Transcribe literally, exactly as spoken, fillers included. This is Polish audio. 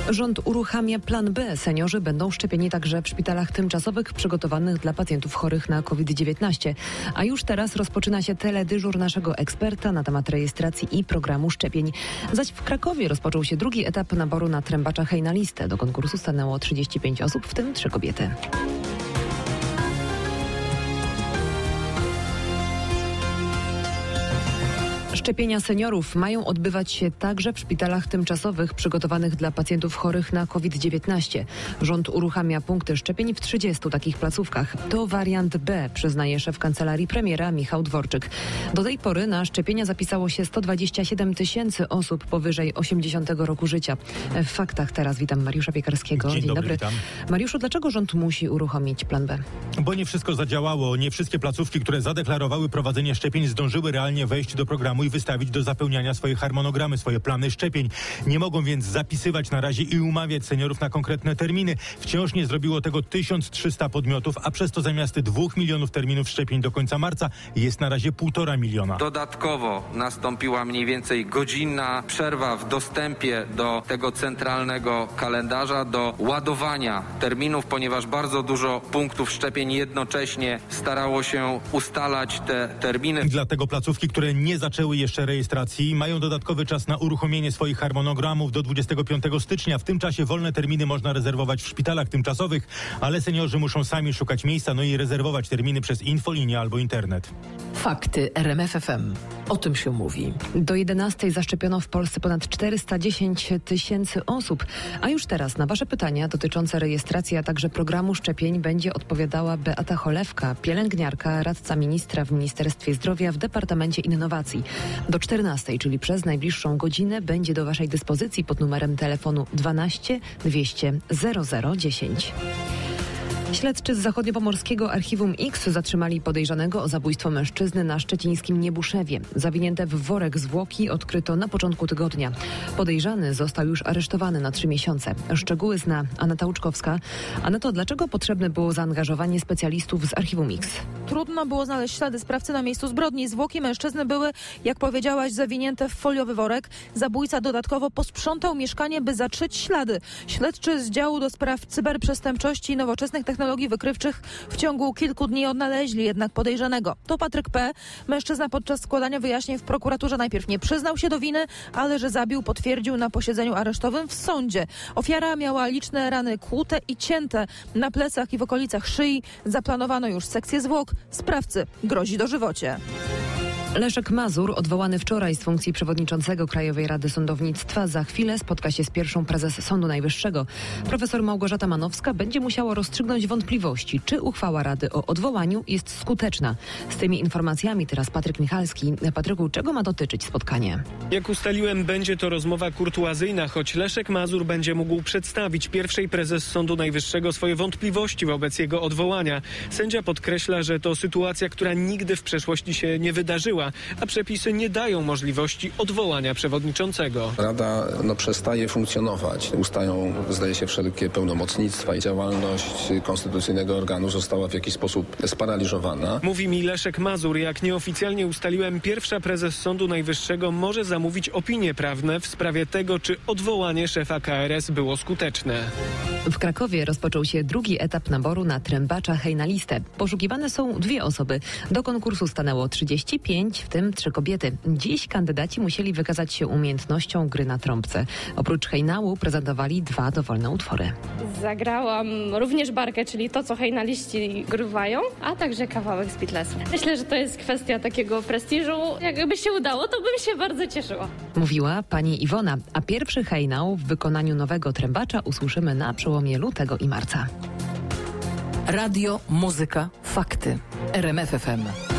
Rząd uruchamia plan B. Seniorzy będą szczepieni także w szpitalach tymczasowych przygotowanych dla pacjentów chorych na COVID dziewiętnaście. A już teraz rozpoczyna się teledyżur naszego eksperta na temat rejestracji i programu szczepień. Zaś w Krakowie rozpoczął się drugi etap naboru na trębacza hej na listę. Do konkursu stanęło trzydzieści pięć osób, w tym trzy kobiety. Szczepienia seniorów mają odbywać się także w szpitalach tymczasowych przygotowanych dla pacjentów chorych na COVID dziewiętnaście. Rząd uruchamia punkty szczepień w trzydziestu takich placówkach. To wariant B, przyznaje szef kancelarii premiera Michał Dworczyk. Do tej pory na szczepienia zapisało się sto dwadzieścia siedem tysięcy osób powyżej osiemdziesiątego roku życia. W faktach teraz witam Mariusza Piekarskiego. Dzień, Dzień dobry. dobry. Witam. Mariuszu, dlaczego rząd musi uruchomić plan B? Bo nie wszystko zadziałało. Nie wszystkie placówki, które zadeklarowały prowadzenie szczepień, zdążyły realnie wejść do programu i wystawić do zapełniania swoje harmonogramy, swoje plany szczepień. Nie mogą więc zapisywać na razie i umawiać seniorów na konkretne terminy. Wciąż nie zrobiło tego tysiąc trzysta podmiotów, a przez to zamiast dwóch milionów terminów szczepień do końca marca jest na razie półtora miliona. Dodatkowo nastąpiła mniej więcej godzinna przerwa w dostępie do tego centralnego kalendarza, do ładowania terminów, ponieważ bardzo dużo punktów szczepień jednocześnie starało się ustalać te terminy. I dlatego placówki, które nie zaczęły jeszcze rejestracji, mają dodatkowy czas na uruchomienie swoich harmonogramów do dwudziestego piątego stycznia. W tym czasie wolne terminy można rezerwować w szpitalach tymczasowych, ale seniorzy muszą sami szukać miejsca, no i rezerwować terminy przez infolinię albo internet. Fakty R M F F M. O tym się mówi. Do jedenastej zaszczepiono w Polsce ponad czterysta dziesięć tysięcy osób. A już teraz na wasze pytania dotyczące rejestracji, a także programu szczepień będzie odpowiadała Beata Cholewka, pielęgniarka, radca ministra w Ministerstwie Zdrowia w Departamencie Innowacji. Do czternastej, czyli przez najbliższą godzinę, będzie do waszej dyspozycji pod numerem telefonu dwanaście dwieście zero zero dziesięć. Śledczy z zachodniopomorskiego Archiwum X zatrzymali podejrzanego o zabójstwo mężczyzny na szczecińskim Niebuszewie. Zawinięte w worek zwłoki odkryto na początku tygodnia. Podejrzany został już aresztowany na trzy miesiące. Szczegóły zna Aneta Łuczkowska. Aneto, dlaczego potrzebne było zaangażowanie specjalistów z Archiwum X? Trudno było znaleźć ślady sprawcy na miejscu zbrodni. Zwłoki mężczyzny były, jak powiedziałaś, zawinięte w foliowy worek. Zabójca dodatkowo posprzątał mieszkanie, by zatrzeć ślady. Śledczy z działu do spraw cyberprzestępczości i nowoczesnych technologii technologii wykrywczych w ciągu kilku dni odnaleźli jednak podejrzanego. To Patryk P. Mężczyzna podczas składania wyjaśnień w prokuraturze najpierw nie przyznał się do winy, ale że zabił, potwierdził na posiedzeniu aresztowym w sądzie. Ofiara miała liczne rany kłute i cięte na plecach i w okolicach szyi. Zaplanowano już sekcję zwłok. Sprawcy grozi dożywocie. Leszek Mazur, odwołany wczoraj z funkcji przewodniczącego Krajowej Rady Sądownictwa, za chwilę spotka się z pierwszą prezes Sądu Najwyższego. Profesor Małgorzata Manowska będzie musiała rozstrzygnąć wątpliwości, czy uchwała Rady o odwołaniu jest skuteczna. Z tymi informacjami teraz Patryk Michalski. Patryku, czego ma dotyczyć spotkanie? Jak ustaliłem, będzie to rozmowa kurtuazyjna, choć Leszek Mazur będzie mógł przedstawić pierwszej prezes Sądu Najwyższego swoje wątpliwości wobec jego odwołania. Sędzia podkreśla, że to sytuacja, która nigdy w przeszłości się nie wydarzyła, a przepisy nie dają możliwości odwołania przewodniczącego. Rada no, przestaje funkcjonować. Ustają, zdaje się, wszelkie pełnomocnictwa i działalność konstytucyjnego organu została w jakiś sposób sparaliżowana. Mówi mi Leszek Mazur, jak nieoficjalnie ustaliłem, pierwsza prezes Sądu Najwyższego może zamówić opinie prawne w sprawie tego, czy odwołanie szefa K R S było skuteczne. W Krakowie rozpoczął się drugi etap naboru na trębacza hej na listę. Poszukiwane są dwie osoby. Do konkursu stanęło trzydzieści pięć, w tym trzy kobiety. Dziś kandydaci musieli wykazać się umiejętnością gry na trąbce. Oprócz hejnału prezentowali dwa dowolne utwory. Zagrałam również barkę, czyli to, co hej na liści gruwają, a także kawałek z Beatlesu. Myślę, że to jest kwestia takiego prestiżu. Jakby się udało, to bym się bardzo cieszyła. Mówiła pani Iwona, a pierwszy hejnał w wykonaniu nowego trębacza usłyszymy na przełomie lutego i marca. Radio, muzyka, fakty. R M F F M.